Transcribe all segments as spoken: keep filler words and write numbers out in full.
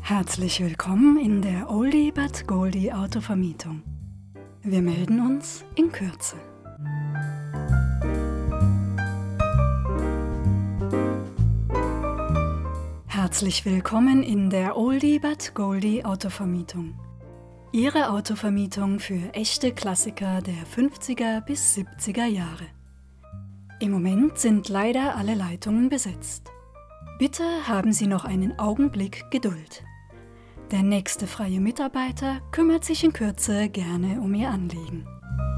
Herzlich willkommen in der Oldie but Goldie Autovermietung. Wir melden uns in Kürze. Herzlich willkommen in der Oldie but Goldie Autovermietung. Ihre Autovermietung für echte Klassiker der fünfziger bis siebziger Jahre. Im Moment sind leider alle Leitungen besetzt. Bitte haben Sie noch einen Augenblick Geduld. Der nächste freie Mitarbeiter kümmert sich in Kürze gerne um Ihr Anliegen.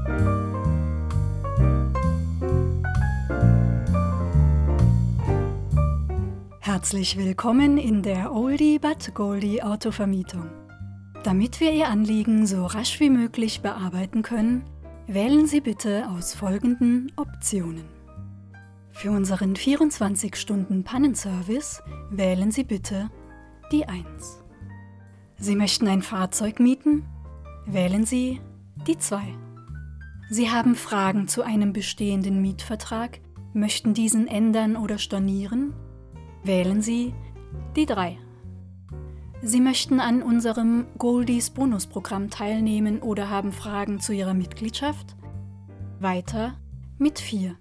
Herzlich willkommen in der Oldie but Goldie Autovermietung. Damit wir Ihr Anliegen so rasch wie möglich bearbeiten können, wählen Sie bitte aus folgenden Optionen. Für unseren vierundzwanzig Stunden Pannenservice wählen Sie bitte die eins. Sie möchten ein Fahrzeug mieten? Wählen Sie die zwei. Sie haben Fragen zu einem bestehenden Mietvertrag, möchten diesen ändern oder stornieren? Wählen Sie die drei. Sie möchten an unserem Goldies Bonusprogramm teilnehmen oder haben Fragen zu Ihrer Mitgliedschaft? Weiter mit vier.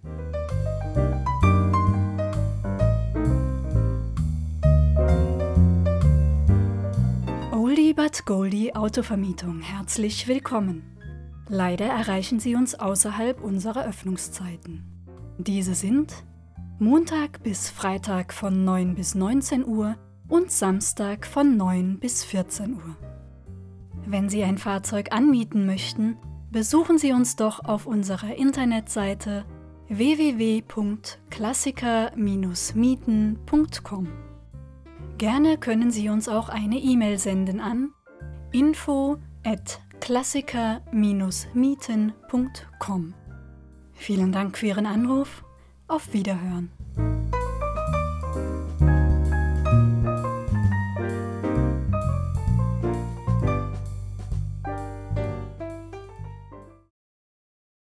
Oldie but Goldie Autovermietung, herzlich willkommen. Leider erreichen Sie uns außerhalb unserer Öffnungszeiten. Diese sind Montag bis Freitag von neun bis neunzehn Uhr und Samstag von neun bis vierzehn Uhr. Wenn Sie ein Fahrzeug anmieten möchten, besuchen Sie uns doch auf unserer Internetseite w w w punkt klassiker Bindestrich mieten punkt com. Gerne können Sie uns auch eine E-Mail senden an info at klassiker Bindestrich mieten punkt com. Vielen Dank für Ihren Anruf. Auf Wiederhören.